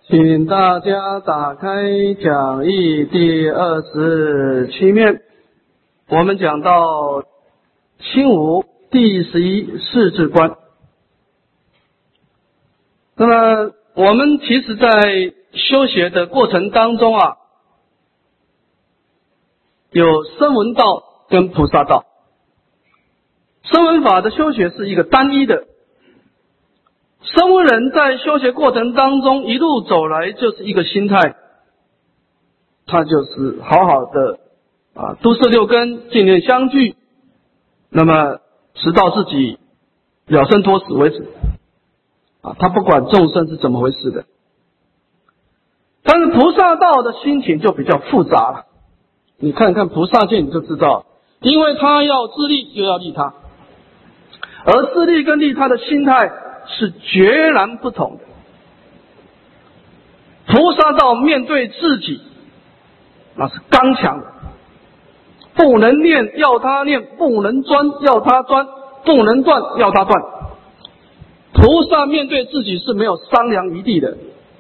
请大家打开讲义第27面，我们讲到清无第11世智观。那么我们其实在修学的过程当中啊，有声闻道跟菩萨道。声闻法的修学是一个单一的，声闻人在修学过程当中一路走来就是一个心态，他就是好好的都摄六根，净念相续，那么直到自己了生脱死为止他不管众生是怎么回事的。但是菩萨道的心情就比较复杂了，你看看菩萨戒你就知道，因为他要自利又要利他，而自利跟利他的心态是决然不同的。菩萨道面对自己那是刚强的，不能念要他念，不能钻要他钻，不能断要他断。菩萨面对自己是没有商量余地的，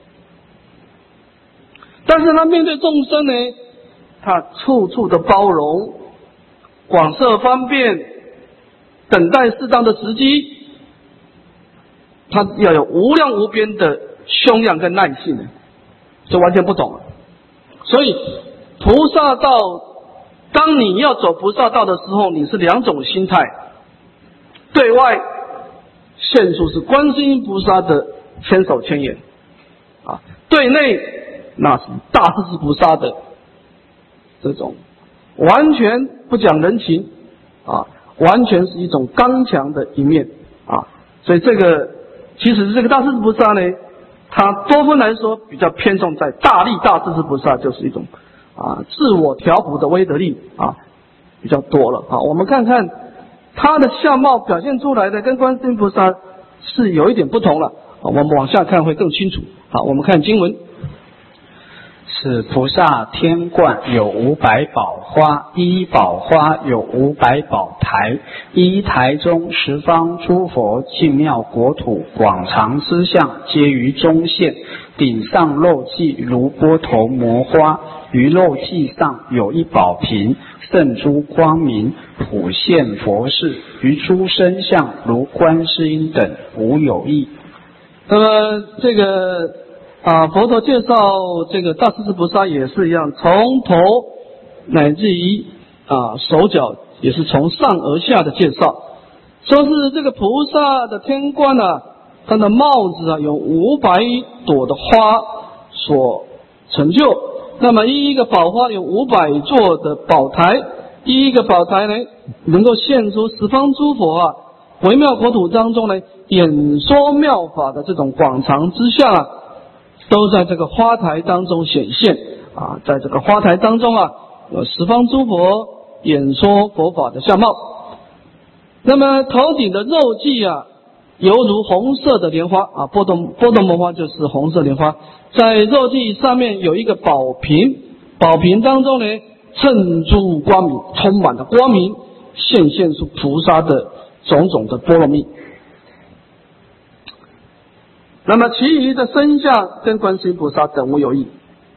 但是他面对众生呢，他处处的包容，广设方便，等待适当的时机，他要有无量无边的胸量跟耐性的，这完全不懂了。所以菩萨道，当你要走菩萨道的时候，你是两种心态，对外现出是观世音菩萨的千手千眼对内那是大势至菩萨的这种完全不讲人情完全是一种刚强的一面所以这个其实这个大势至菩萨呢，它多分来说比较偏重在大力大势至菩萨，就是一种自我调伏的威德力比较多了我们看看它的相貌表现出来的跟观世音菩萨是有一点不同了我们往下看会更清楚我们看经文。 此菩萨天观有500宝花，一宝花有500宝台，一台中十方诸佛净妙国土广长之相皆于中现，顶上肉髻如波头摩花，于肉髻上有一宝瓶，胜诸光明，普现佛事，于诸身相如观世音等无有异。 那么这个佛陀介绍这个大势至菩萨也是一样，从头乃至于手脚也是从上而下的介绍，说是这个菩萨的天观它的帽子有500朵的花所成就，那么一个宝花有500座的宝台，第一个宝台呢能够现出十方诸佛微妙国土当中呢演说妙法的这种广长之相都在这个花台当中显现在这个花台当中有十方诸佛演说佛法的相貌。那么头顶的肉髻犹如红色的莲花波动摩花就是红色莲花，在肉髻上面有一个宝瓶，宝瓶当中呢衬诸光明，充满了光明，现出菩萨的种种的波罗蜜。那么其余的身相跟观世音菩萨等无有异。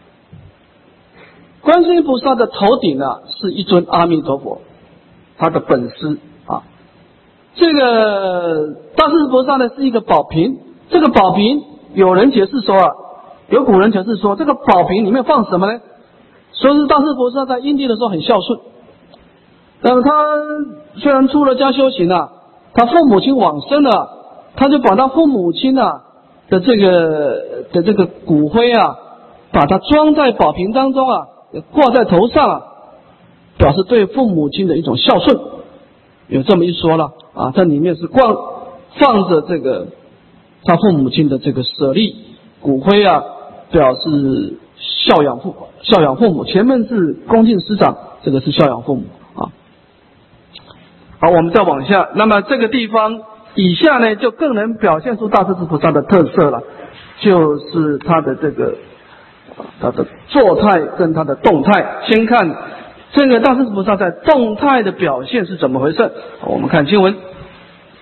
观世音菩萨的头顶是一尊阿弥陀佛，他的本师这个大势至菩萨呢是一个宝瓶，这个宝瓶有人解释说有古人解释说这个宝瓶里面放什么呢？说是大势至菩萨在因地的时候很孝顺，那么他虽然出了家修行他父母亲往生了，他就把他父母亲的这个骨灰把它装在宝瓶当中挂在头上表示对父母亲的一种孝顺，有这么一说了在里面是放着这个他父母亲的这个舍利骨灰表示孝养父母，前面是恭敬师长，这个是孝养父母好，我们再往下，那么这个地方以下呢就更能表现出大势至菩萨的特色了，就是他的这个他的坐态跟他的动态。先看这个大势至菩萨在动态的表现是怎么回事，我们看经文。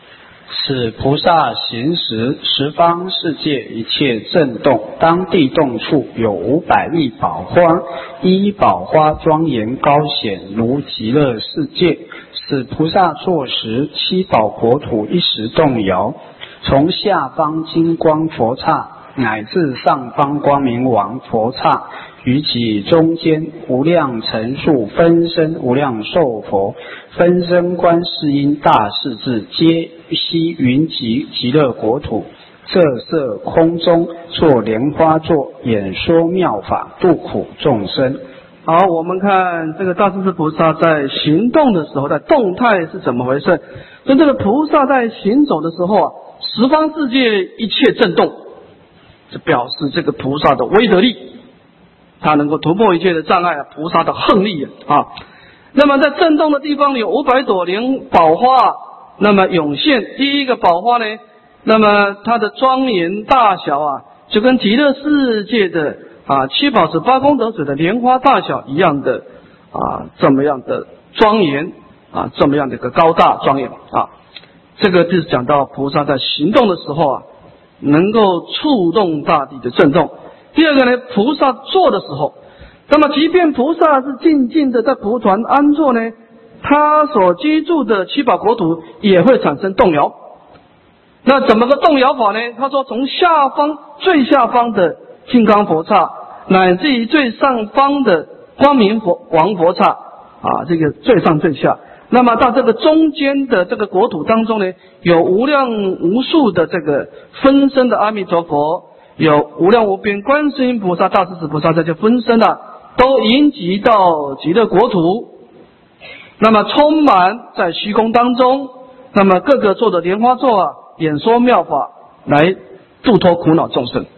使菩萨行时，十方世界一切震动，当地动处有500亿宝花，一一宝花庄严高显，如极乐世界。使菩萨坐时，七宝国土一时动摇，从下方金光佛刹，乃至上方光明王佛刹，于其中间无量层数分身无量寿佛，分身观世音大势至，皆悉云集极乐国土，色色空中，作莲花座，演说妙法，度苦众生。 好，我们看这个大势至菩萨在行动的时候，在动态是怎么回事？所以这个菩萨在行走的时候啊，十方世界一切震动，这表示这个菩萨的威德力，他能够突破一切的障碍啊，菩萨的横力啊。那么在震动的地方有500朵莲宝花，那么涌现。第一个宝花呢，那么它的庄严大小啊，就跟极乐世界的七宝池8功德水的莲花大小一样的这么样的庄严啊，这么样的一个高大庄严啊。这个就是讲到菩萨在行动的时候啊，能够触动大地的震动。第二个呢，菩萨坐的时候，那么即便菩萨是静静的在蒲团安坐呢，他所居住的七宝国土也会产生动摇。那怎么个动摇法呢？他说从下方最下方的金刚佛刹，乃至于最上方的光明王佛刹这个最上最下，那么到这个中间的这个国土当中呢，有无量无数的这个分身的阿弥陀佛，有无量无边观世音菩萨、大势至菩萨，这些分身都迎集到极乐国土，那么充满在虚空当中，那么各个坐的莲花座演说妙法，来度脱苦恼众生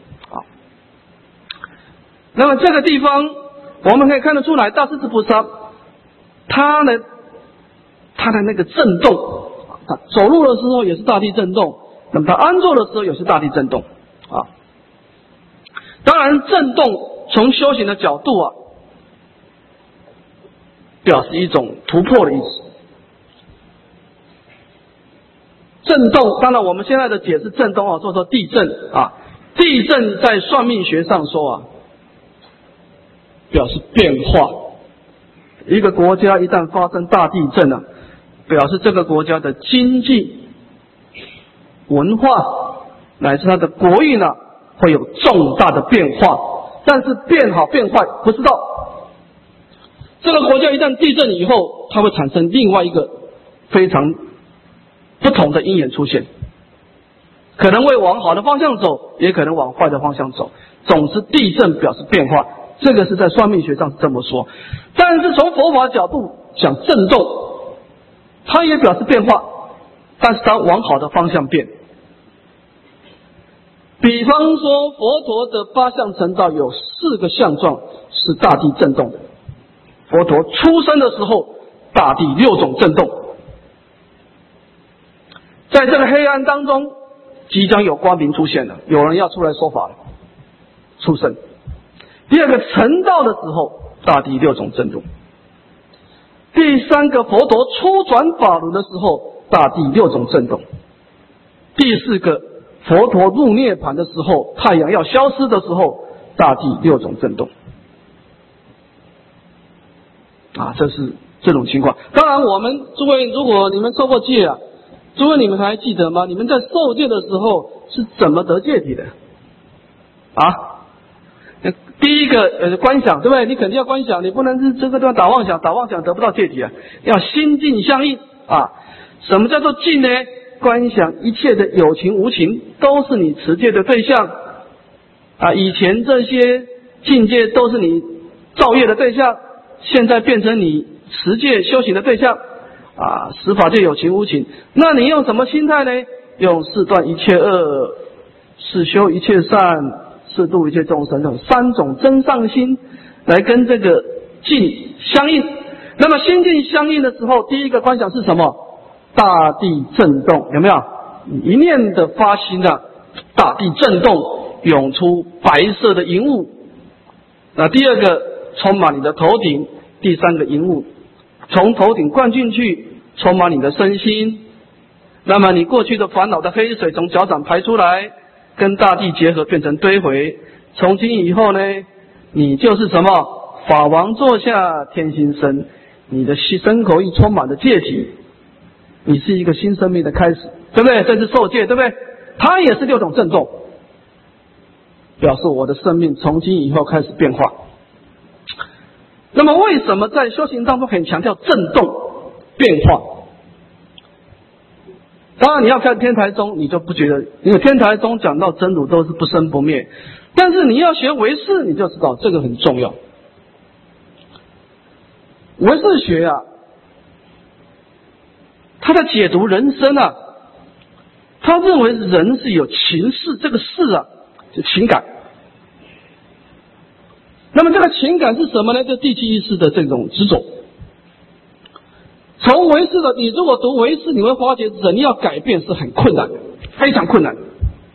那么这个地方我们可以看得出来，大势至菩萨他的那个震动，他走路的时候也是大地震动，那么他安坐的时候也是大地震动当然震动从修行的角度表示一种突破的意思。震动当然我们现在的解释震动说地震地震在算命学上说表示变化。一个国家一旦发生大地震表示这个国家的经济、文化乃至它的国运会有重大的变化，但是变好变坏不知道。这个国家一旦地震以后，它会产生另外一个非常不同的因缘出现，可能会往好的方向走，也可能往坏的方向走。总之地震表示变化，这个是在算命学上是这么说。但是从佛法角度讲震动，它也表示变化，但是它往好的方向变。比方说佛陀的8相成道有4个相状是大地震动的。佛陀出生的时候，大地6种震动，在这个黑暗当中即将有光明出现了，有人要出来说法了，出生。第二个成道的时候，大地6种震动。第3个佛陀初转法轮的时候，大地6种震动。第4个佛陀入涅槃的时候，太阳要消失的时候，大地6种震动这是这种情况。当然我们诸位，如果你们受过戒诸位你们还记得吗？你们在受戒的时候是怎么得戒体的第一个观想，对不对？你肯定要观想，你不能是这个地方打妄想，打妄想得不到戒体要心境相应什么叫做境呢？观想一切的有情无情都是你持戒的对象以前这些境界都是你造业的对象，现在变成你持戒修行的对象十法界有情无情。那你用什么心态呢？用是断一切恶，是修一切善，是度一切众生，这种3种真上心来跟这个境相应。那么心境相应的时候，第一个观想是什么？大地震动，有没有？一念的发心大地震动，涌出白色的云雾。那第二个充满你的头顶，第3个云雾从头顶灌进去，充满你的身心。 那么你过去的烦恼的黑水从脚掌排出来，跟大地结合，变成堆回。从今以后呢，你就是什么？法王座下天心生，你的身口意充满了戒体，你是一个新生命的开始，对不对？这是受戒，对不对？它也是6种震动，表示我的生命从今以后开始变化。那么为什么在修行当中很强调震动变化？当然你要看天台宗，你就不觉得，因为天台宗讲到真如都是不生不灭，但是你要学唯识，你就知道这个很重要。唯识学啊，他在解读人生啊，他认为人是有情识，这个识啊就情感。那么这个情感是什么呢？就第七意识的这种执着。从唯识的，你如果读唯识，你会发觉人要改变是很困难的，非常困难。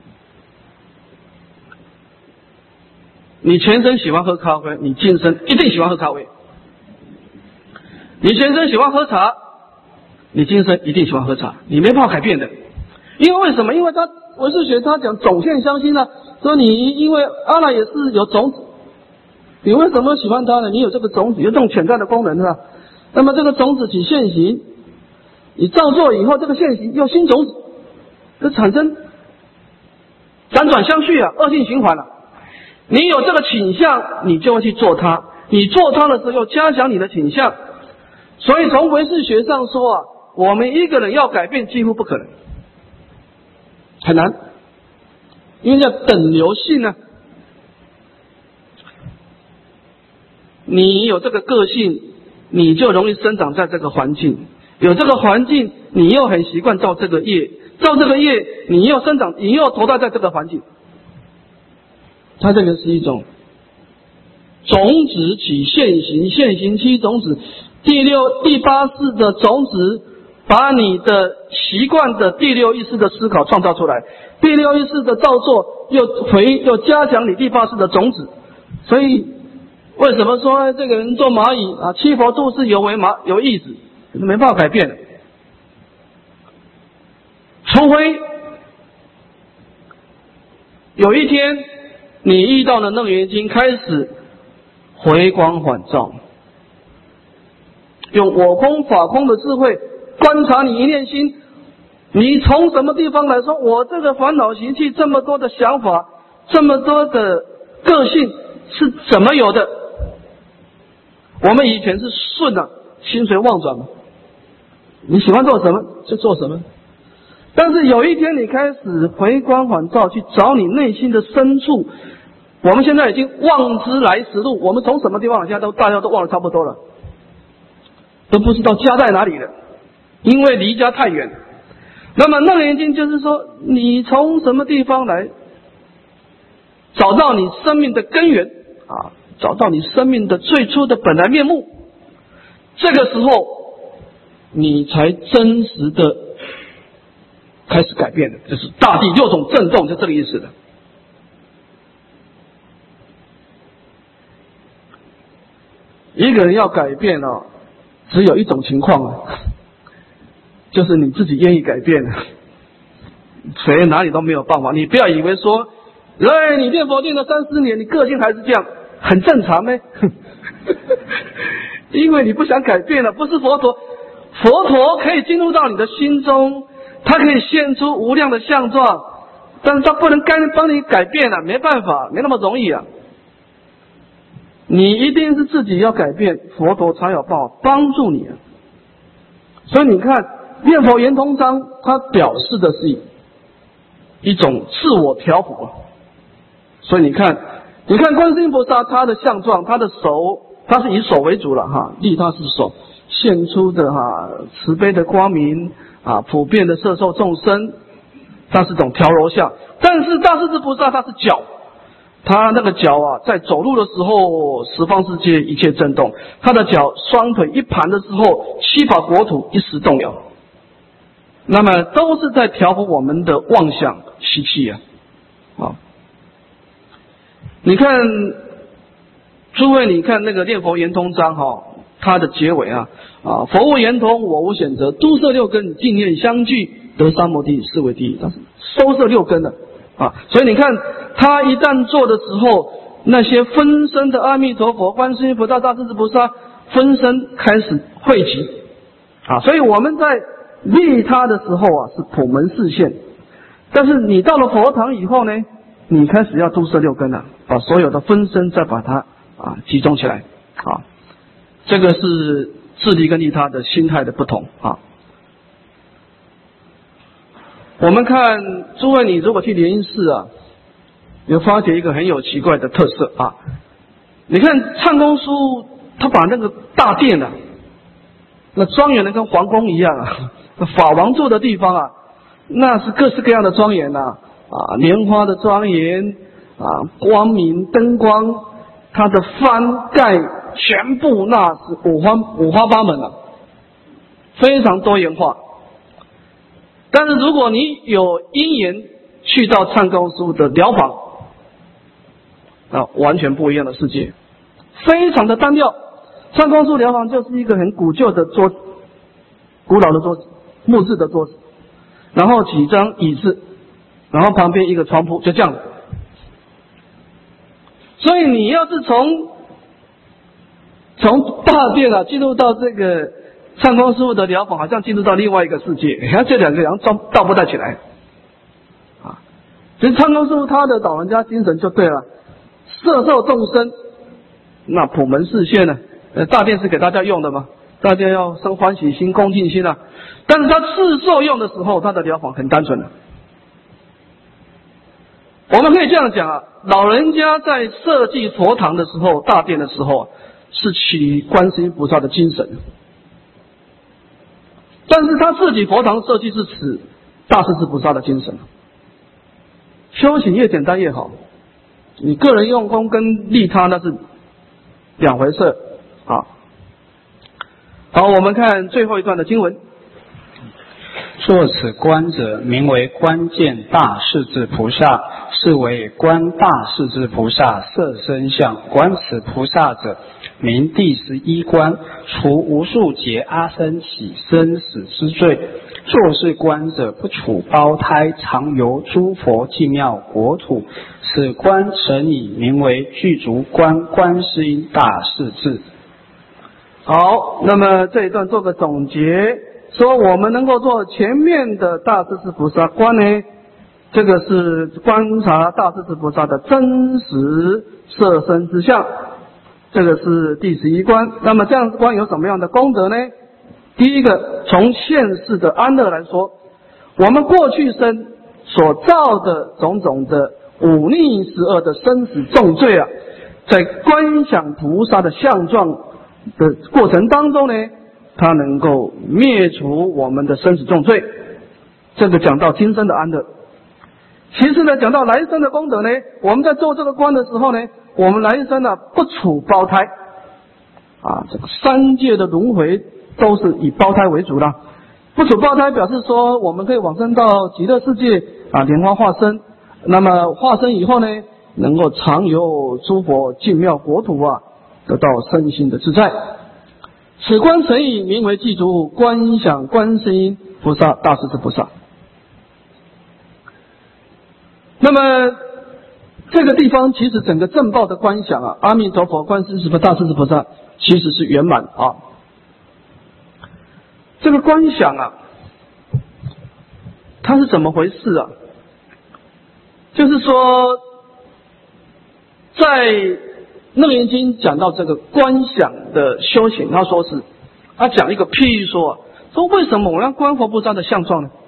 你前生喜欢喝咖啡，你今生一定喜欢喝咖啡。你前生喜欢喝茶，你今生一定喜欢喝茶，你没办法改变的。因为什么？因为他唯识学他讲种现相心啊，说你因为阿赖也是有种子，你为什么喜欢它呢？你有这个种子，有这种潜在的功能啊。那么这个种子起现行，你造作以后，这个现行又新种子，就产生辗转相续啊，恶性循环了。你有这个倾向，你就会去做它，你做它的时候又加强你的倾向。所以从唯识学上说啊，我们一个人要改变几乎不可能，很难，因为叫等流性呢。你有这个个性，你就容易生长在这个环境，有这个环境，你又很习惯造这个业，造这个业，你又生长，你又投胎在这个环境。它这个是一种种子起现行，现行起种子，第八识的种子把你的习惯的第六意识的思考创造出来，第六意识的造作又加强你第八识的种子。所以为什么说这个人做蚂蚁啊，七佛度是有意志，可是没办法改变的，除非有一天你遇到了楞严经，开始回光返照，用我空法空的智慧观察你一念心，你从什么地方来说，我这个烦恼习气这么多的想法，这么多的个性是怎么有的？我们以前是顺啊，心随妄转嘛，你喜欢做什么就做什么。但是有一天你开始回光返照，去找你内心的深处。我们现在已经忘之来时路，我们从什么地方现在大家都忘得差不多了，都不知道家在哪里了，因为离家太远。那么楞严经就是说，你从什么地方来找到你生命的根源啊，找到你生命的最初的本来面目，这个时候你才真实的开始改变的，就是大地六种震动，就这个意思的。一个人要改变啊，只有一种情况啊，就是你自己愿意改变，谁哪里都没有办法。你不要以为说，你念佛念了30年，你个性还是这样，很正常呗。因为你不想改变了，不是佛陀，佛陀可以进入到你的心中，他可以现出无量的相状，但是他不能帮你改变了，没办法，没那么容易啊。你一定是自己要改变，佛陀才有办法帮助你啊。所以你看念佛圆通章，它表示的是一种自我调伏啊。所以你看观世音菩萨他的相状，他的手，他是以手为主了哈，利他是手现出的慈悲的光明啊，普遍的摄受众生，它是种调柔相。但是大势至菩萨他是脚，他那个脚啊，在走路的时候，十方世界一切震动；他的脚双腿一盘的时候，七宝国土一时动摇。那么都是在调伏我们的妄想习气啊！你看，诸位，你看那个念佛圆通章它的结尾佛无圆通，我无选择，都摄六根，净念相续， 得三摩地视为第一，但是收摄六根的啊。所以你看，他一旦做的时候，那些分身的阿弥陀佛、观世音菩萨、大势至菩萨分身开始汇集啊。所以我们在利他的时候啊，是普门示现，但是你到了佛堂以后呢，你开始要度摄六根了，把所有的分身再把它集中起来啊。这个是自利跟利他的心态的不同啊。我们看诸位，你如果去莲因寺啊，有发觉一个很有奇怪的特色啊。你看唱功书，他把那个大殿啊，那庄严的跟皇宫一样啊，法王住的地方啊，那是各式各样的庄严啊，莲花的庄严啊，光明灯光，它的翻盖全部那是五花八门啊，非常多元化。但是如果你有因缘去到唱功书的疗房完全不一样的世界，非常的单调。唱功书疗房就是一个很古旧的桌子，古老的桌子，木质的桌子，然后几张椅子，然后旁边一个床铺，就这样。所以你要是从大殿进入到这个唱功师傅的疗房，好像进入到另外一个世界，你看这两个人倒不太起来啊。其实唱功师傅他的老人家精神就对了，摄受众生，那普门示现呢，大殿是给大家用的嘛，大家要生欢喜心、恭敬心啊。但是他自受用的时候，他的疗房很单纯的。我们可以这样讲啊，老人家在设计佛堂的时候，大殿的时候是取观世音菩萨的精神。但是他自己佛堂设计是指大势至菩萨的精神。修行越简单越好，你个人用功跟利他那是两回事啊。好，我们看最后一段的经文。 作此观者，名为观见大势至菩萨，是为观大势至菩萨色身相。观此菩萨者，名第11观，除无数劫阿僧起生死之罪。作是观者，不处胞胎，常游诸佛净妙国土。此观成以名为具足观观世音大势至。 好，那么这一段做个总结，说我们能够做前面的大势至菩萨观呢，这个是观察大势至菩萨的真实色身之相，这个是第11观。那么这样子观有什么样的功德呢？第一个，从现世的安乐来说，我们过去生所造的种种的忤逆十恶的生死重罪啊，在观想菩萨的相状的过程当中呢，它能够灭除我们的生死重罪。这个讲到今生的安乐。其次呢，讲到来生的功德呢，我们在做这个观的时候呢，我们来生不处胞胎这个三界的轮回都是以胞胎为主啦。不处胞胎表示说我们可以往生到极乐世界莲花化身，那么化身以后呢，能够常游诸佛净妙国土得到身心的自在。此观成以名为具足观想观世音菩萨大势至菩萨。那么这个地方其实整个正报的观想阿弥陀佛、观世音菩萨、大势至菩萨其实是圆满这个观想它是怎么回事就是说在楞严经讲到这个观想的修行，他说是讲一个譬喻说为什么我要观佛菩萨的相状呢？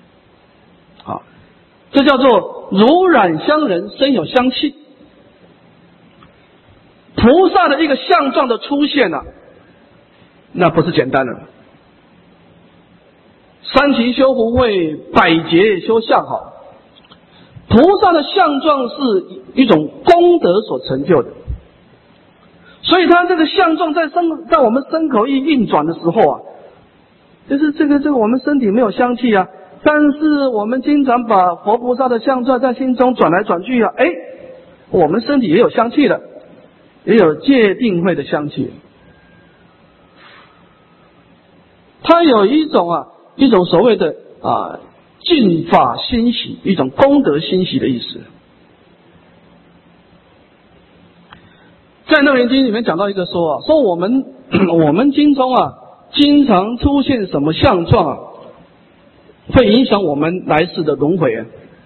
这叫做如染香人，身有香气。菩萨的一个相状的出现那不是简单的。三期修福慧，百劫修相好。菩萨的相状是一种功德所成就的，所以他这个相状在我们身口意运转的时候就是这个我们身体没有香气但是我们经常把佛菩萨的相状在心中转来转去我们身体也有香气的，也有戒定慧的香气。它有一种所谓的净法欣喜，一种功德欣喜的意思。在《楞严经》里面讲到一个说我们经中经常出现什么相状会影响我们来世的轮回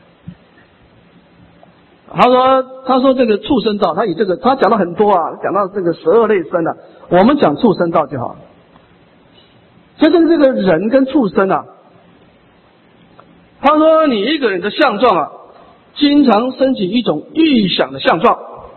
他说这个畜生道，他讲到很多讲到这个12类生我们讲畜生道就好。所以这个人跟畜生他说你一个人的相状经常升起一种预想的相状，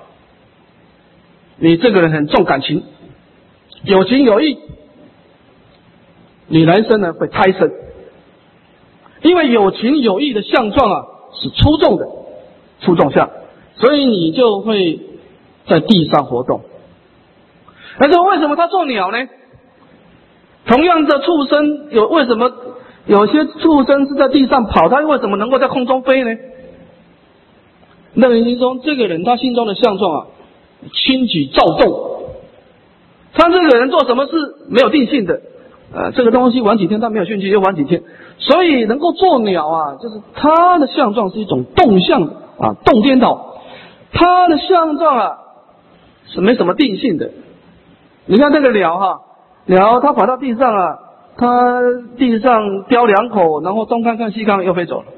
你这个人很重感情，有情有义，你来生呢会胎生，因为有情有义的相状是出众相，所以你就会在地上活动。但是为什么他做鸟呢？同样的畜生为什么有些畜生是在地上跑，他为什么能够在空中飞呢？楞严经中这个人他心中的相状轻举躁动，他这个人做什么事没有定性的这个东西玩几天他没有兴趣就玩几天，所以能够做鸟就是他的相状是一种动向动颠倒，他的相状是没什么定性的。你看这个鸟它跑到地上它地上叼2口，然后东看看西看又飞走了。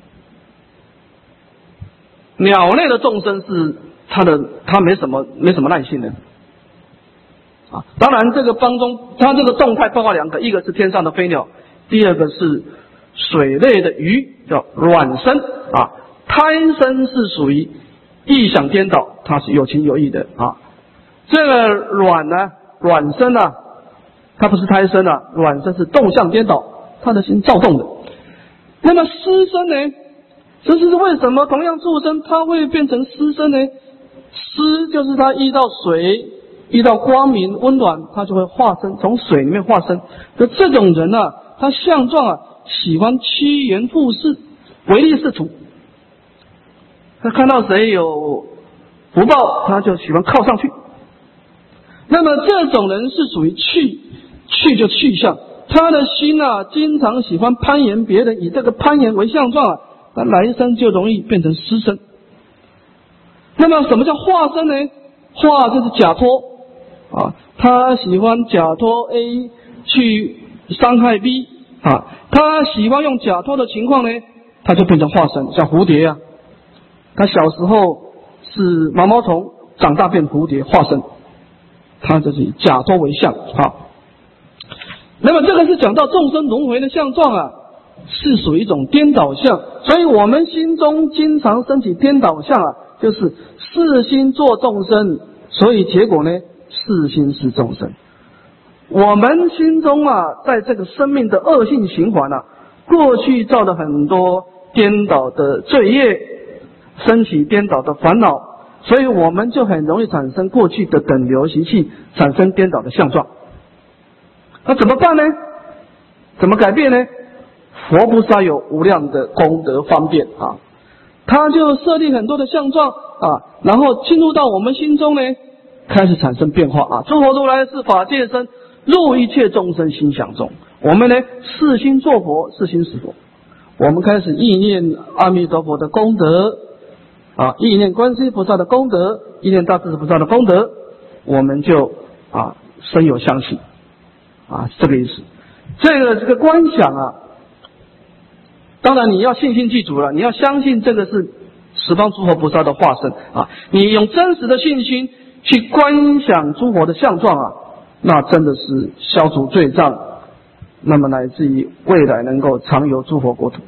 鸟类的众生是它没什么耐性的当然这个当中它这个动态包括2个，一个是天上的飞鸟，第二个是水类的鱼，叫卵生胎生是属于意想颠倒，它是有情有义的这个卵生它不是胎生卵生是动向颠倒，它的心躁动的。那么湿生呢？这是为什么同样畜生它会变成湿生呢？湿就是它遇到水，遇到光明温暖，它就会化身，从水里面化身。这种人他相状喜欢趋炎附势，唯利是图。他看到谁有福报，他就喜欢靠上去。那么这种人是属于去就去相，他的心经常喜欢攀岩别人，以这个攀岩为相状那来生就容易变成湿身。那么什么叫化身呢？化就是假托他喜欢假托 A 去伤害 B 他喜欢用假托的情况呢，他就变成化身，像蝴蝶他小时候是毛毛虫，长大变蝴蝶化身，他就是以假托为相那么这个是讲到众生轮回的相状是属于一种颠倒相，所以我们心中经常升起颠倒相就是四心做众生，所以结果呢，四心是众生。我们心中在这个生命的恶性循环过去造了很多颠倒的罪业，升起颠倒的烦恼，所以我们就很容易产生过去的等流习气，产生颠倒的相状。那怎么办呢？怎么改变呢？佛菩萨有无量的功德方便他就设立很多的相状然后进入到我们心中呢，开始产生变化诸佛如来是法界身，入一切众生心想中。我们呢，四心作佛，四心是佛。我们开始意念阿弥陀佛的功德意念观世音菩萨的功德，意念大势菩萨的功德，我们就深有相信这个意思。这个观想当然你要信心具足了，你要相信这个是十方诸佛菩萨的化身你用真实的信心去观想诸佛的相状那真的是消除罪障，那么乃至于未来能够常游诸佛国土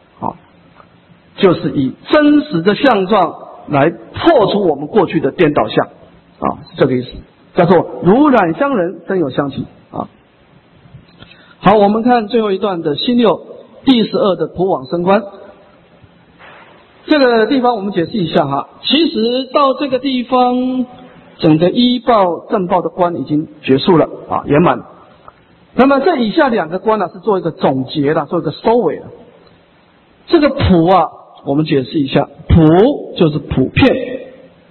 就是以真实的相状来破除我们过去的颠倒相是这个意思，叫做如染香人，真有相信好，我们看最后一段的心六第12的普往生观。这个地方我们解释一下其实到这个地方整个依报正报的观已经结束了圆满。那么这以下2个观是做一个总结做一个收尾了。这个普我们解释一下，普就是普遍，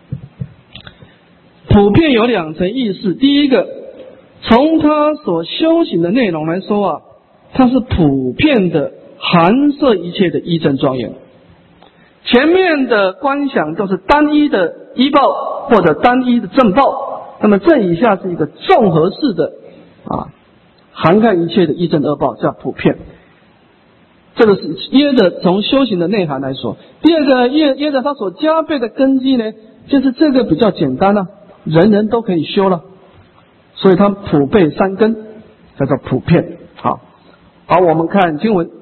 普遍有2层意思。第一个，从他所修行的内容来说它是普遍的含摄一切的依正庄严。前面的观想都是单一的依报或者单一的正报，那么这以下是一个综合式的涵盖一切的依正恶报，叫普遍。这个是耶的从修行的内涵来说。第二个耶的他所加倍的根基呢，就是这个比较简单了，人人都可以修了，所以他普被三根，叫做普遍。好，我们看经文。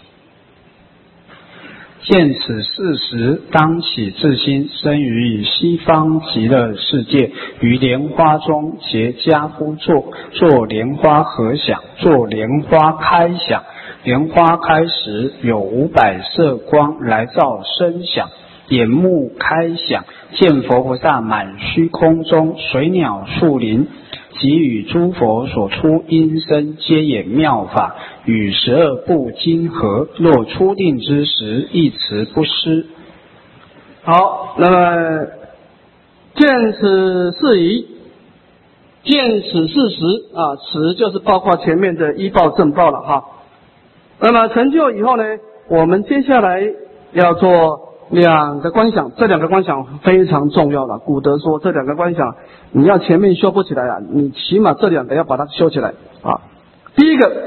见此事时，当起自心，生于西方极乐世界，于莲花中结跏趺坐，作莲花合想，作莲花开想。莲花开时，有500色光来照身想，眼目开想，见佛菩萨满虚空中，水鸟树林，即与诸佛所出音声，皆演妙法，与12部经合。若初定之时，一词不失。 好，那么见此事宜，见此事实此就是包括前面的依报正报了哈。那么成就以后呢，我们接下来要做2个观想，这2个观想非常重要了。古德说这2个观想，你要前面修不起来你起码这2个要把它修起来第一个，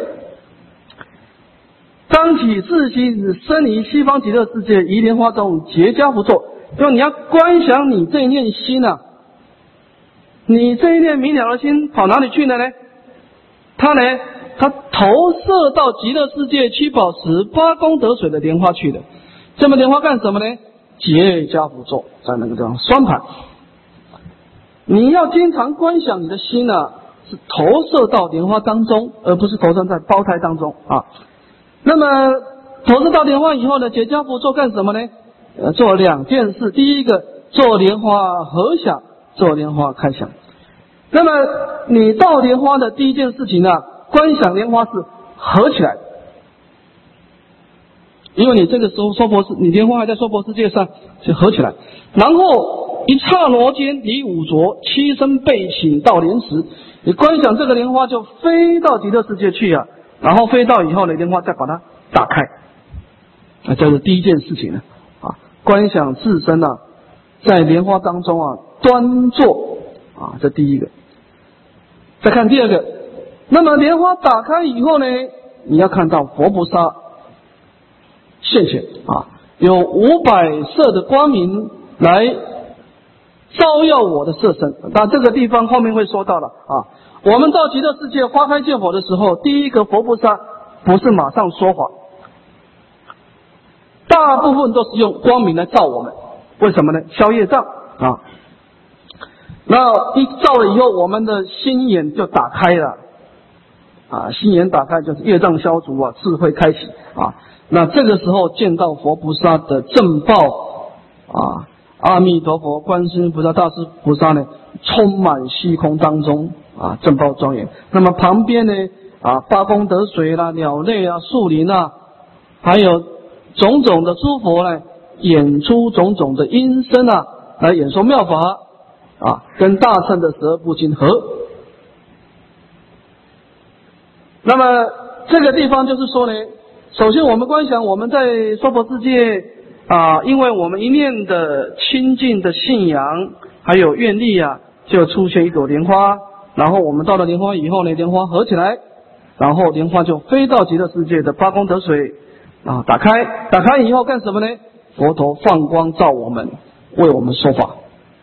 当起自心，生于西方极乐世界，于莲花中结跏趺坐。因为你要观想你这一念心你这一念明了的心跑哪里去了呢？它投射到极乐世界七宝石八功德水的莲花去的。这么莲花干什么呢？结跏趺坐，在那个地方双盘。你要经常观想你的心是投射到莲花当中，而不是投射在胞胎当中那么投射到莲花以后呢，结跏趺坐干什么呢？做2件事。第一个，做莲花合想，做莲花开想。那么你到莲花的第一件事情观想莲花是合起来，因为你这个时候娑婆世，你莲花还在娑婆世界上，就合起来。然后一刹那间，你五浊七身被请到莲时，你观想这个莲花就飞到极乐世界去然后飞到以后呢，莲花再把它打开，这是第一件事情呢观想自身在莲花当中端坐这第一个。再看第二个，那么莲花打开以后呢，你要看到佛菩萨现前有500色的光明来照耀我的色身。那这个地方后面会说到了我们到极乐世界花开见佛的时候，第一个佛菩萨不是马上说法，大部分都是用光明来照我们。为什么呢？消业障那一照了以后，我们的心眼就打开了心眼打开就是业障消除智慧开启那这个时候见到佛菩萨的正报阿弥陀佛、观世音菩萨、大势菩萨呢，充满虚空当中正报庄严。那么旁边呢八功德水鸟类树林还有种种的诸佛呢，演出种种的音声来演说妙法跟大乘的12部经合。那么这个地方就是说呢，首先我们观想我们在娑婆世界因为我们一念的清净的信仰还有愿力就出现一朵莲花，然后我们到了莲花以后呢，莲花合起来，然后莲花就飞到极乐世界的八功德水打开以后干什么呢？佛陀放光照我们，为我们说法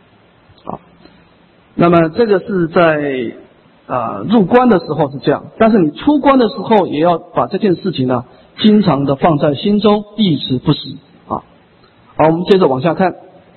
那么这个是在入关的时候是这样，但是你出关的时候也要把这件事情经常的放在心中，一直不时好，我们接着往下看。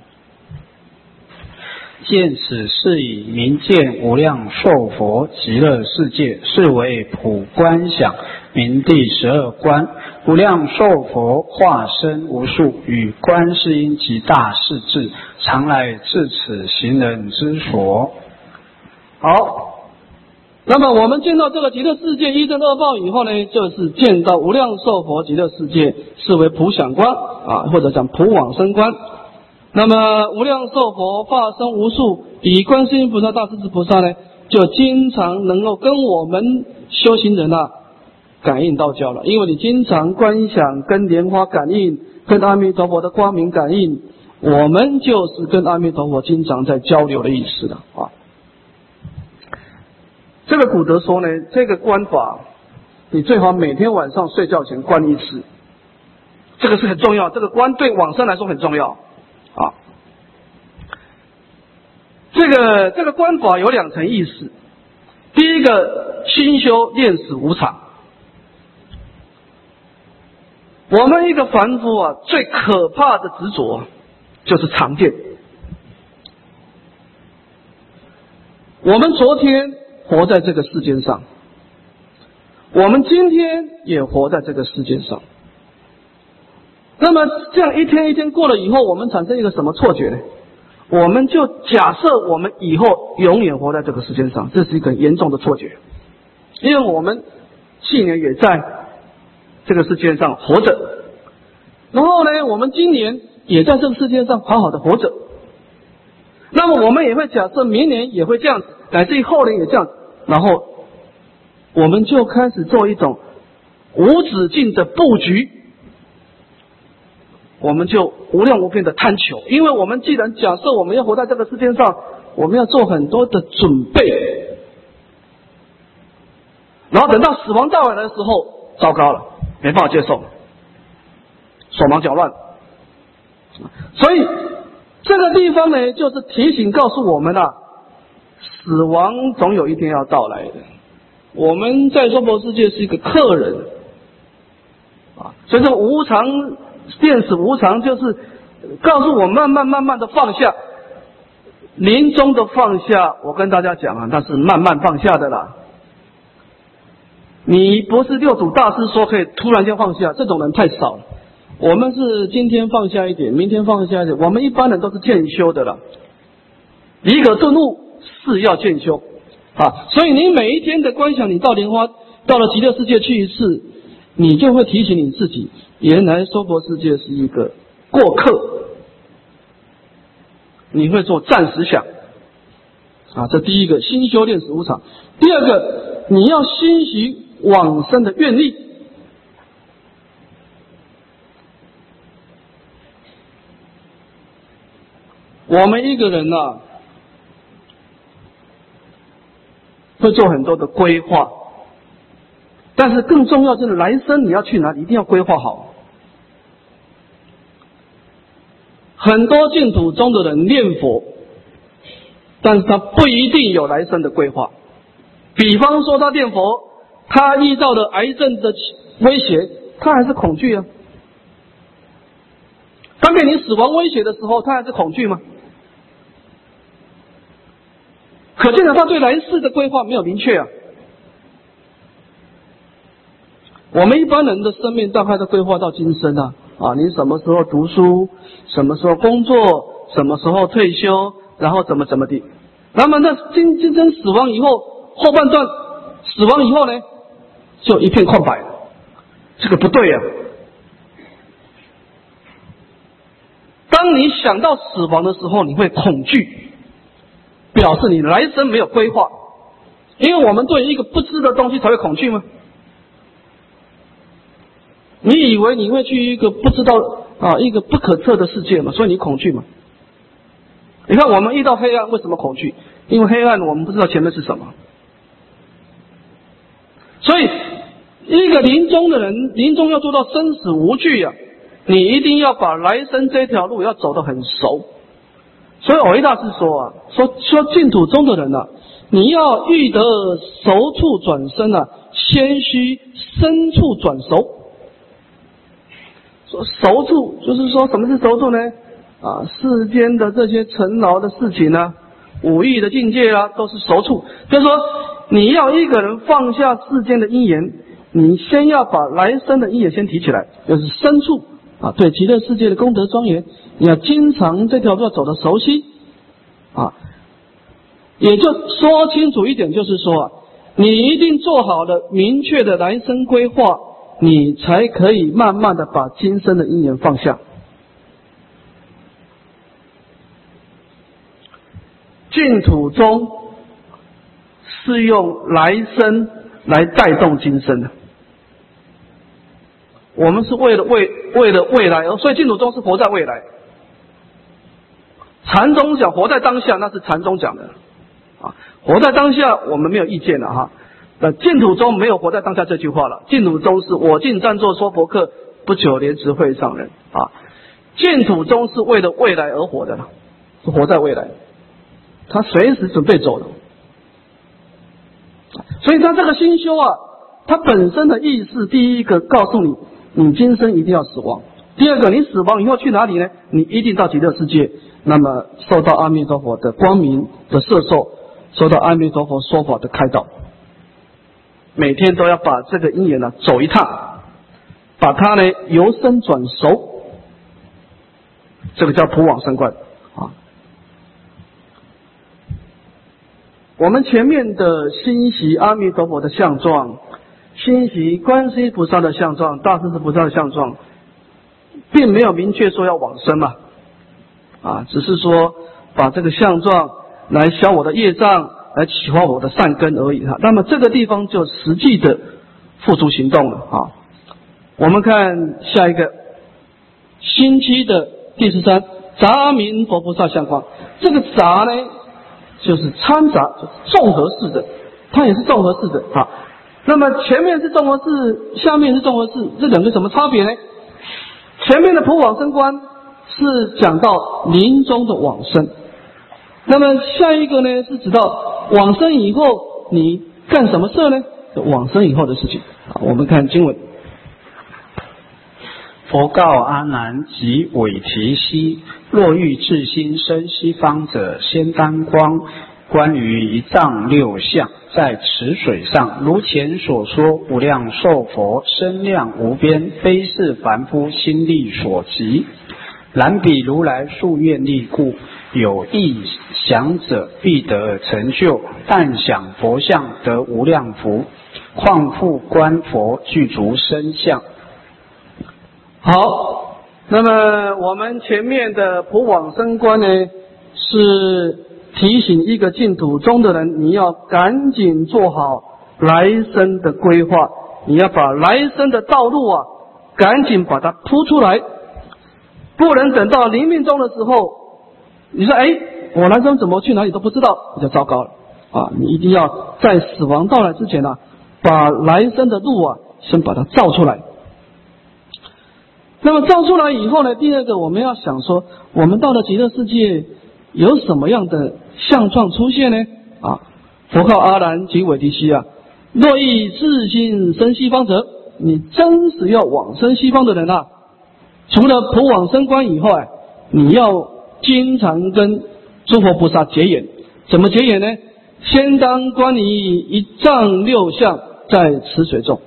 见此是以明见无量寿佛极乐世界，是为普观想，名第12观。无量寿佛化身无数，与观世音及大势至，常来至此行人之所。 好，那么我们见到这个极乐世界依正恶报以后呢，就是见到无量寿佛极乐世界，是为普想观或者讲普往生观。那么无量寿佛化身无数，以观世音菩萨、大势至菩萨呢，就经常能够跟我们修行人感应道交了，因为你经常观想跟莲花感应，跟阿弥陀佛的光明感应，我们就是跟阿弥陀佛经常在交流的意思了啊。这个古德说呢，这个观法你最好每天晚上睡觉前观一次，这个是很重要，这个观对往生来说很重要啊。这个观法有两层意思，第一个心修念死无常。我们一个凡夫啊，最可怕的执着就是常见。我们昨天活在这个世界上，我们今天也活在这个世界上。那么这样一天一天过了以后，我们产生一个什么错觉呢？我们就假设我们以后永远活在这个世界上，这是一个严重的错觉，因为我们去年也在这个世界上活着，然后呢，我们今年也在这个世界上好好的活着，那么我们也会假设明年也会这样子，乃至于后年也这样子，然后我们就开始做一种无止境的布局，我们就无量无边的贪求，因为我们既然假设我们要活在这个世界上，我们要做很多的准备，然后等到死亡到来的时候，糟糕了，没办法接受，手忙脚乱。所以这个地方呢，就是提醒告诉我们啊，死亡总有一天要到来的。我们在娑婆世界是一个客人啊，所以这个无常念死无常，就是告诉我慢慢的放下，临终的放下。我跟大家讲啊，那是慢慢放下的啦。你不是六祖大师说可以突然间放下，这种人太少了。我们是今天放下一点，明天放下一点，我们一般人都是渐修的了。离可顿悟是要渐修啊，所以你每一天的观想，你到莲花到了极乐世界去一次，你就会提醒你自己，原来娑婆世界是一个过客，你会做暂时想啊，这第一个心修炼死无常。第二个，你要心许往生的愿力。我们一个人啊，会做很多的规划，但是更重要就是来生你要去哪里，一定要规划好。很多净土中的人念佛，但是他不一定有来生的规划。比方说他念佛，他遇到了癌症的威胁，他还是恐惧啊。当给你死亡威胁的时候，他还是恐惧吗？可见他对来世的规划没有明确啊。我们一般人的生命大概都规划到今生啊，你什么时候读书，什么时候工作，什么时候退休，然后怎么地。那么那今生死亡以后，后半段死亡以后呢，就一片空白了，这个不对啊。当你想到死亡的时候，你会恐惧，表示你来生没有规划。因为我们对一个不知的东西才会恐惧吗？你以为你会去一个不知道一个不可测的世界嘛，所以你恐惧嘛。你看我们遇到黑暗为什么恐惧？因为黑暗我们不知道前面是什么。所以一个临终的人，临终要做到生死无惧啊，你一定要把来生这条路要走得很熟。所以藕益大师说说净土中的人啊，你要欲得熟处转生啊，先须深处转熟。说熟处就是说什么是熟处呢？世间的这些尘劳的事情呢，五欲的境界都是熟处。就是说你要一个人放下世间的因缘，你先要把来生的因缘先提起来，就是深处对极乐世界的功德庄严，你要经常这条路走得熟悉也就说清楚一点，就是说你一定做好了明确的来生规划，你才可以慢慢的把今生的因缘放下。净土中是用来生来带动今生的， 我们是为了未来，所以净土宗是活在未来。禅宗讲活在当下，那是禅宗讲的啊，活在当下我们没有意见了哈。那净土宗没有活在当下这句话了，净土宗是我今暂坐说佛课，不久莲池会上人啊。净土宗是为了未来而活的，是活在未来，他随时准备走的。所以他这个心修啊，它本身的意思，第一个告诉你，你今生一定要死亡；第二个，你死亡以后去哪里呢？你一定到极乐世界，那么受到阿弥陀佛的光明的摄受，受到阿弥陀佛说法的开导。每天都要把这个因缘呢走一趟，把它呢由生转熟，这个叫普往生观啊。我们前面的欣喜阿弥陀佛的相状，欣喜观世音菩萨的相状，大势至菩萨的相状，并没有明确说要往生嘛，啊，只是说把这个相状来消我的业障，来启发我的善根而已哈。那么这个地方就实际的付诸行动了啊。我们看下一个新期的第13，杂明佛菩萨相光。这个杂呢，就是掺杂，就是综合式的，它也是综合式的啊。那么前面是综合式，下面是综合式，这两个什么差别呢？前面的普往生观是讲到临终的往生，那么下一个呢是指到往生以后你干什么事呢？往生以后的事情啊。我们看经文。 佛告阿难及韦提希：若欲自心生西方者，先当光。观于一丈六相，在池水上，如前所说，无量寿佛身量无边，非是凡夫心力所及。然彼如来夙愿力故，有意想者必得成就。但想佛像得无量福，况复观佛具足身相。 好，那么我们前面的普往生观呢，是提醒一个净土宗的人，你要赶紧做好来生的规划，你要把来生的道路啊，赶紧把它铺出来，不能等到临命终的时候，你说我来生怎么去哪里都不知道，你就糟糕了啊！你一定要在死亡到来之前啊，把来生的路啊，先把它造出来。那么造出来以后呢，第二个我们要想说，我们到了极乐世界有什么样的相状出现呢？啊，佛告阿难及韦提希啊，若欲自心生西方者，你真实要往生西方的人啊，除了普往生观以后啊，你要经常跟诸佛菩萨结缘。怎么结缘呢？先当观于一丈六相，在池水中。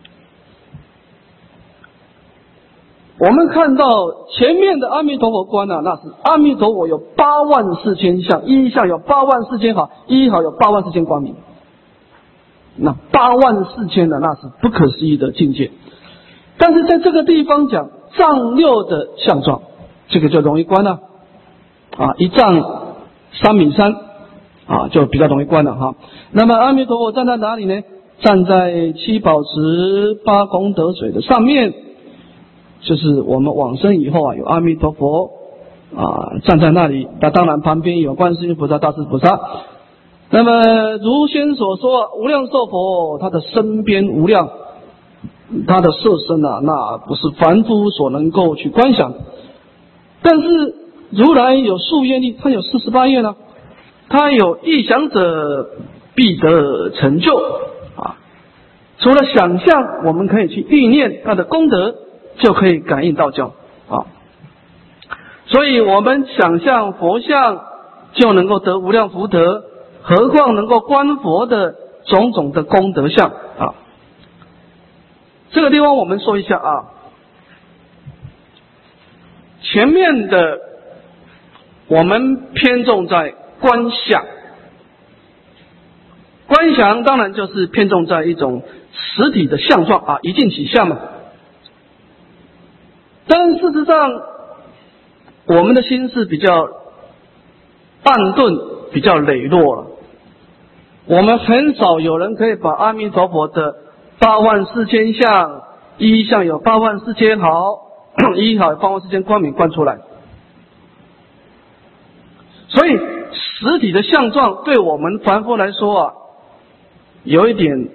我们看到前面的阿弥陀佛观啊，那是阿弥陀佛有84000相，一相有84000好，一好有84000光明。那84000的那是不可思议的境界。但是在这个地方讲丈六的相状，这个就容易观了啊，一丈3米3啊，就比较容易观了哈。那么阿弥陀佛站在哪里呢？站在七宝池8功德水的上面。就是我们往生以后啊，有阿弥陀佛啊站在那里，那当然旁边有观世音菩萨、大势菩萨。那么如先所说，无量寿佛他的身边无量，他的色身啊，那不是凡夫所能够去观想的。但是如来有夙愿力，他有48愿啊，他有意想者必得成就啊。除了想象，我们可以去意念他的功德，就可以感应道教啊。所以我们想象佛像就能够得无量福德，何况能够观佛的种种的功德相啊。这个地方我们说一下啊，前面的我们偏重在观想，观想当然就是偏重在一种实体的相状啊，一境起相嘛。但事实上，我们的心是比较暗钝，比较羸弱了。我们很少有人可以把阿弥陀佛的84000相一相有84000毫，一毫有84000光明观出来。所以实体的相状对我们凡夫来说啊，有一点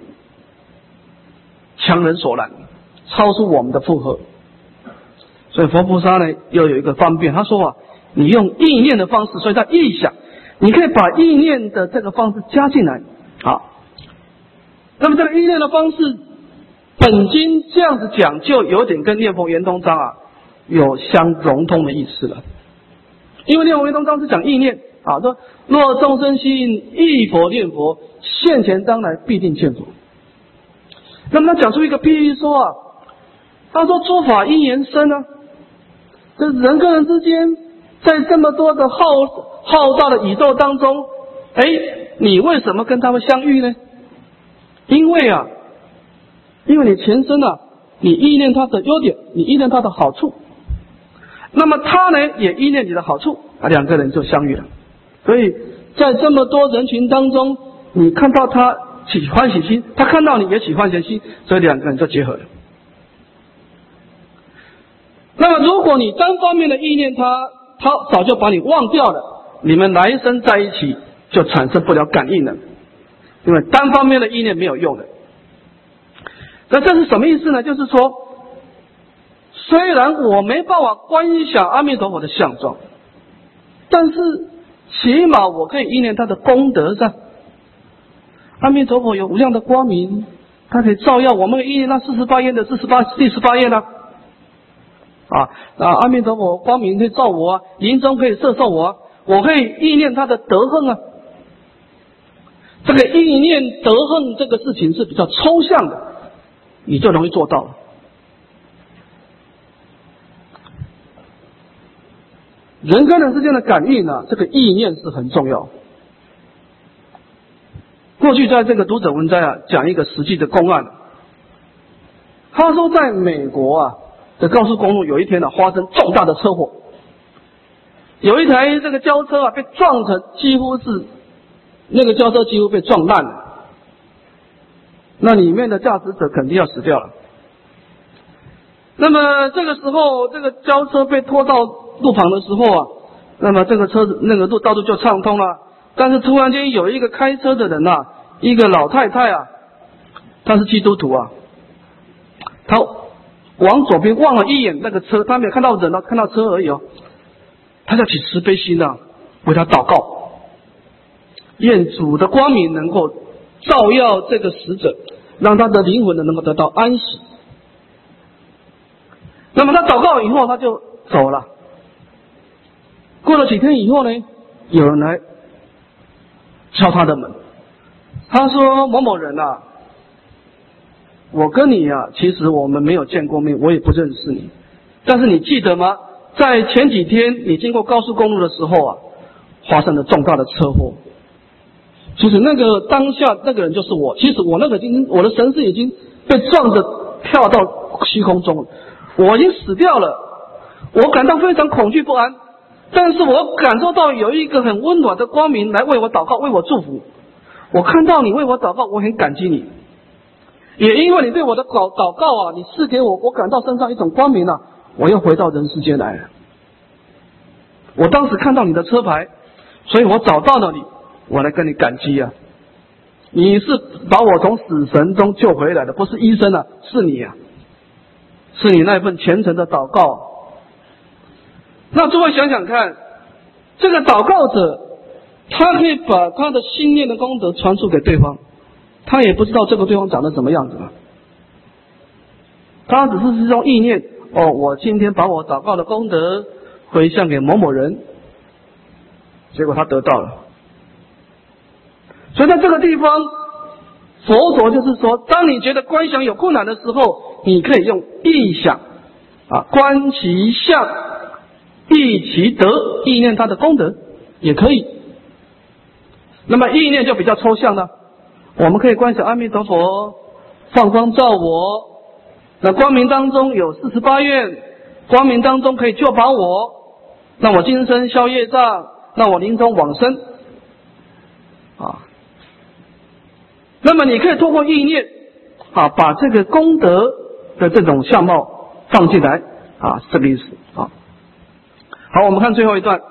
强人所难，超出我们的负荷。所以佛菩萨呢又有一个方便，他说啊，你用意念的方式，所以叫意想，你可以把意念的这个方式加进来啊。那么这个意念的方式，本经这样子讲，就有点跟念佛圆通章啊有相融通的意思了。因为念佛圆通章是讲意念啊，说若众生心忆佛念佛，现前当来必定见佛。那么他讲出一个譬喻说啊，他说诸法因缘生啊，这人跟人之间，在这么多的浩大的宇宙当中，你为什么跟他们相遇呢？因为你前身啊，你依恋他的优点，你依恋他的好处，那么他呢也依恋你的好处啊，两个人就相遇了。所以在这么多人群当中，你看到他起欢喜心，他看到你也起欢喜心，所以两个人就结合了。那么如果你单方面的意念他早就把你忘掉了，你们来生在一起就产生不了感应了，因为单方面的意念没有用的。那这是什么意思呢？就是说，虽然我没办法观想阿弥陀佛的相状，但是起码我可以意念他的功德上。阿弥陀佛有无量的光明，他可以照耀我们意念那48页的第18页呢。阿弥陀佛光明可以照我啊，临终可以摄受我啊，我可以意念他的德行啊。这个意念德行这个事情是比较抽象的，你就容易做到了。人跟人之间的感应呢，这个意念是很重要。过去在这个读者文摘啊，讲一个实际的公案。他说在美国的高速公路有一天发生重大的车祸，有一台这个轿车被撞成几乎是那个轿车几乎被撞烂了，那里面的驾驶者肯定要死掉了。那么这个时候，这个轿车被拖到路旁的时候那么这个车子那个道路就畅通了。但是突然间有一个开车的人一个老太太她是基督徒她往左边望了一眼那个车，她没有看到人看到车而已她就起慈悲心为他祷告，愿主的光明能够照耀这个死者，让他的灵魂能够得到安息。那么他祷告以后他就走了。过了几天以后呢，有人来敲他的门，他说某某人我跟你其实我们没有见过面，我也不认识你，但是你记得吗？在前几天你经过高速公路的时候发生了重大的车祸。其实那个当下那个人就是我，其实我的神识已经被撞着跳到虚空中了，我已经死掉了，我感到非常恐惧不安，但是我感受到有一个很温暖的光明来为我祷告，为我祝福。我看到你为我祷告，我很感激你，也因为你对我的祷告你赐给我，我感到身上一种光明我又回到人世间来了。我当时看到你的车牌，所以我找到了你，我来跟你感激你是把我从死神中救回来的，不是医生是你是你那份虔诚的祷告。那诸位想想看，这个祷告者他可以把他的心念的功德传输给对方，他也不知道这个对方长得怎么样子他只是用意念我今天把我祷告的功德回向给某某人，结果他得到了。所以在这个地方，佛陀就是说，当你觉得观想有困难的时候，你可以用意想观其相，意其德，意念他的功德也可以。那么意念就比较抽象了，我们可以观想阿弥陀佛放光照我，那光明当中有48愿，光明当中可以救拔我，让我今生消业障，让我临终往生那么你可以透过意念把这个功德的这种相貌放进来啊，是这个意思啊。好，我们看最后一段。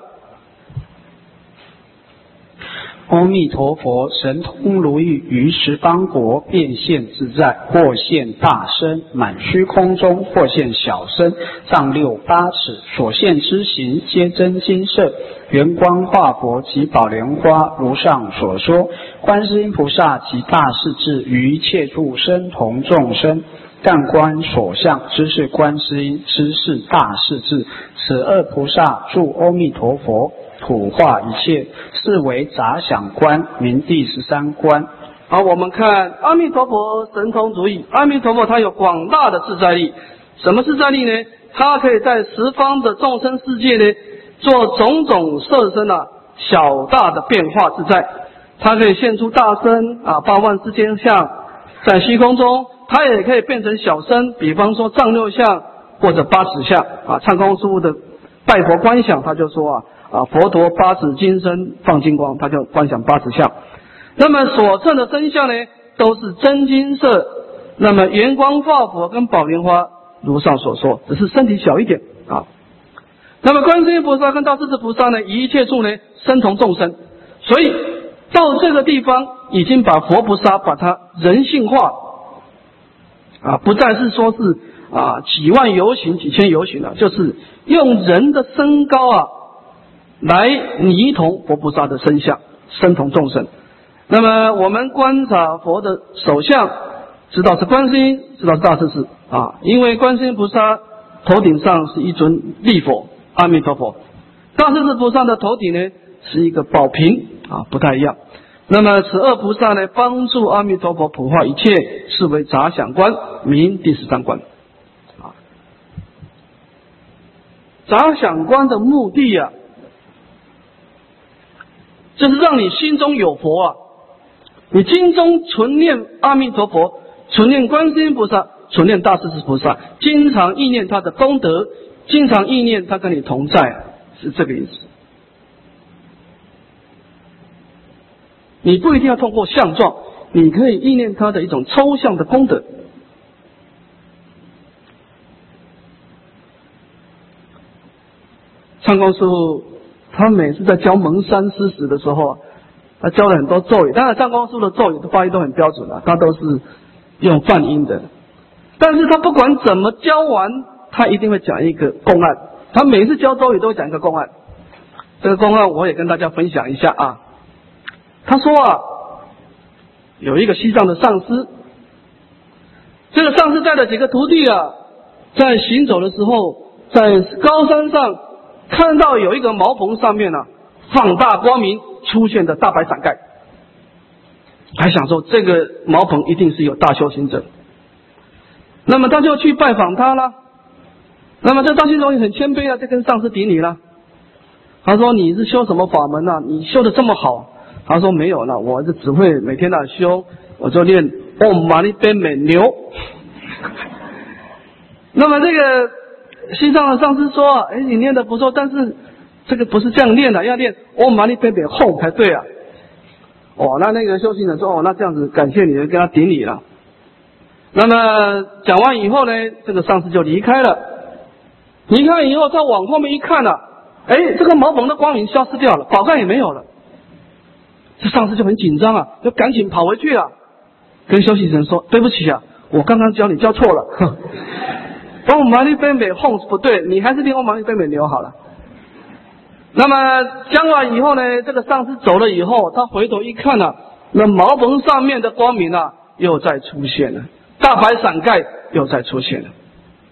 阿弥陀佛，神通如玉，于十方国变现自在，或现大身，满虚空中；或现小身，丈六八尺。所现之形，皆真金色，圆光化佛及宝莲花，如上所说。观世音菩萨及大势至，于一切处身同众生。但观所相，知是观世音，知是大势至。此二菩萨住阿弥陀佛，普化一切，是为杂想观，名第13观。 好，我们看阿弥陀佛神通如意。阿弥陀佛他有广大的自在力，什么自在力呢？他可以在十方的众生世界呢，做种种色身啊小大的变化自在。他可以现出大身啊，8万四千相，在虚空中，他也可以变成小身，比方说丈六相或者8尺相啊。唱功师父的拜佛观想，他就说佛陀8尺金身放金光，他就观想8尺相。那么所称的真相呢，都是真金色。那么圆光化佛跟宝莲花，如上所说，只是身体小一点啊。那么观世音菩萨跟大势至菩萨呢，一切处呢身同众生，所以到这个地方已经把佛菩萨把它人性化啊，不再是说是几万游行几千游行了，就是用人的身高来拟同佛菩萨的身相，身同众生。那么我们观察佛的手相，知道是观世音，知道是大势至因为观世音菩萨头顶上是一尊力佛阿弥陀佛，大势至菩萨的头顶呢是一个宝瓶不太一样。那么此二菩萨呢，帮助阿弥陀佛普化一切，是为杂想观，名第13观杂想观的目的就是让你心中有佛你心中存念阿弥陀佛，存念观世音菩萨，存念大势至菩萨，经常意念他的功德，经常意念他跟你同在，是这个意思。你不一定要通过相状，你可以意念他的一种抽象的功德。唱功师父他每次在教蒙山施食的时候他教了很多咒语，当然唱功师父的咒语的发音都很标准他都是用梵音的，但是他不管怎么教完，他一定会讲一个公案，他每次教咒语都会讲一个公案。这个公案我也跟大家分享一下他说有一个西藏的上师，这个上师带了几个徒弟在行走的时候，在高山上看到有一个茅棚上面放大光明出现的大白伞盖，还想说这个茅棚一定是有大修行者，那么他就去拜访他了。那么这大修行者很谦卑就跟上师顶礼了。他说你是修什么法门你修的这么好？他说没有了，我就只会每天修，我就念唵嘛呢呗美牛。那么这个西藏的上师说你念的不错，但是这个不是这样念的，要念唵嘛呢呗美吽才对那个修行人说那这样子感谢你，跟他顶礼了。那么讲完以后呢，这个上师就离开了。离开以后他往后面一看这个茅棚的光明消失掉了，宝盖也没有了。这上师就很紧张就赶紧跑回去跟修行人说对不起我刚刚教你教错了唵嘛呢呗美吽不对，你还是念唵嘛呢呗美牛好了。那么讲完以后呢，这个上师走了以后，他回头一看那茅棚上面的光明又再出现了，大白伞盖又再出现了。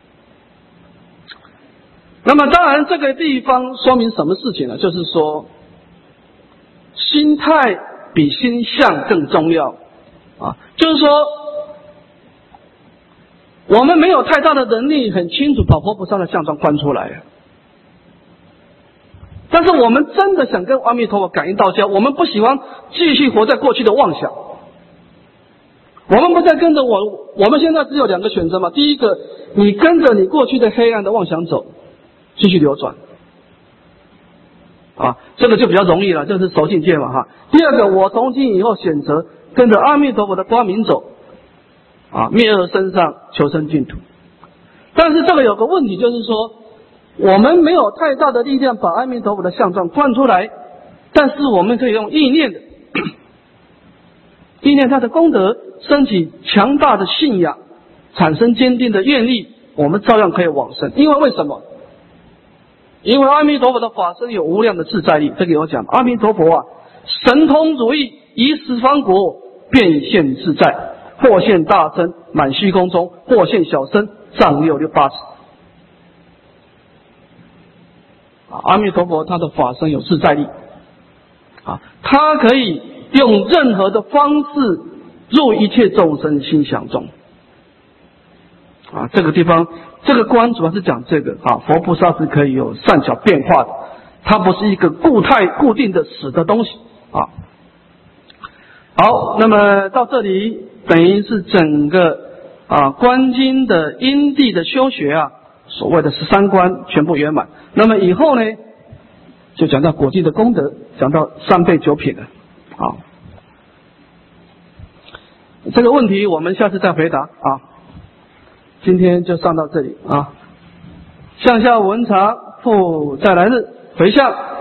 那么当然这个地方说明什么事情呢？就是说心态比心相更重要就是说我们没有太大的能力很清楚把佛菩萨的相状观出来但是我们真的想跟阿弥陀佛感应道交，我们不喜欢继续活在过去的妄想，我们不再跟着我们现在只有2个选择嘛。第一个，你跟着你过去的黑暗的妄想走，继续流转这个就比较容易了，就是熟境界嘛第二个，我从今以后选择跟着阿弥陀佛的光明走灭恶生上求生净土但是这个有个问题，就是说我们没有太大的力量把阿弥陀佛的相状观出来，但是我们可以用意念的，意念他的功德，升起强大的信仰，产生坚定的愿力，我们照样可以往生。因为为什么？因为阿弥陀佛的法身有无量的自在力，这个有讲，阿弥陀佛啊，神通如意，移十方国，变现自在，或现大身，满虚空中，或现小身，丈668尺。阿弥陀佛他的法身有自在力啊，他可以用任何的方式入一切众生心想中啊。这个地方这个观主要是讲这个啊，佛菩萨是可以有善巧变化的，它不是一个固态固定的死的东西啊。好，那么到这里等于是整个观经的因地的修学啊，所谓的13观全部圆满。那么以后呢，就讲到果地的功德，讲到3倍9品了啊。这个问题我们下次再回答啊。今天就上到这里啊。向下文长复再来日回向。